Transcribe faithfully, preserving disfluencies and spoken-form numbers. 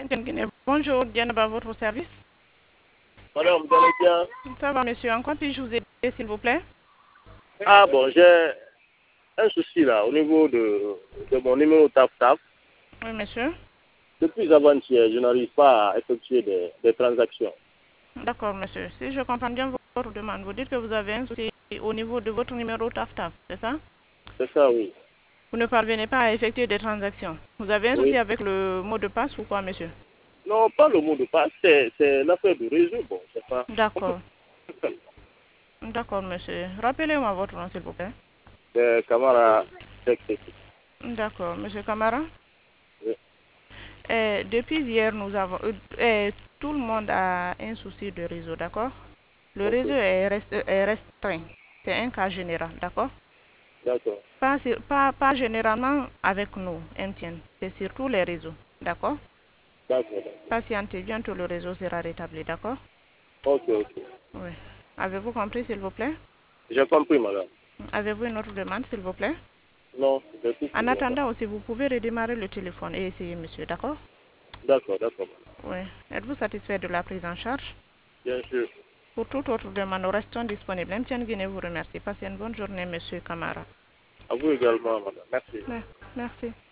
Bonjour, Diane, à votre service. Madame, vous allez bien? Ça va, monsieur. En quoi puis-je vous aider, s'il vous plaît? Ah bon, j'ai un souci là au niveau de, de mon numéro TAF-TAF. Oui, monsieur. Depuis avant-hier, je n'arrive pas à effectuer des, des transactions. D'accord, monsieur. Si je comprends bien votre demande, vous dites que vous avez un souci au niveau de votre numéro TAF-TAF, c'est ça? C'est ça, oui. Vous ne parvenez pas à effectuer des transactions. Vous avez un souci Oui. avec le mot de passe ou quoi, monsieur? Non, pas le mot de passe, c'est c'est l'affaire du réseau. Bon, c'est pas. D'accord. D'accord, monsieur. Rappelez-moi votre nom, s'il vous plaît. C'est Camara Technique. D'accord, monsieur Camara. Oui. Eh, depuis hier, nous avons, euh, eh, tout le monde a un souci de réseau, d'accord? Le Ok, réseau est, rest- est restreint. C'est un cas général, d'accord? d'accord. Pas, sur- pas, pas généralement avec nous, M T N. C'est sur tous les réseaux, d'accord? D'accord. Patientez, bientôt le réseau sera rétabli, d'accord? Ok, ok. Oui. Avez-vous compris, s'il vous plaît? J'ai compris, madame. Avez-vous une autre demande, s'il vous plaît? Non, c'est tout pour En le moment. attendant aussi, vous pouvez redémarrer le téléphone et essayer, monsieur, d'accord? D'accord, d'accord, madame. Oui. Êtes-vous satisfait de la prise en charge? Bien sûr. Pour toute autre demande, nous restons disponibles. M T N Guinée vous remercie. Passez une bonne journée, monsieur Camara. À vous également, madame. Merci. Merci.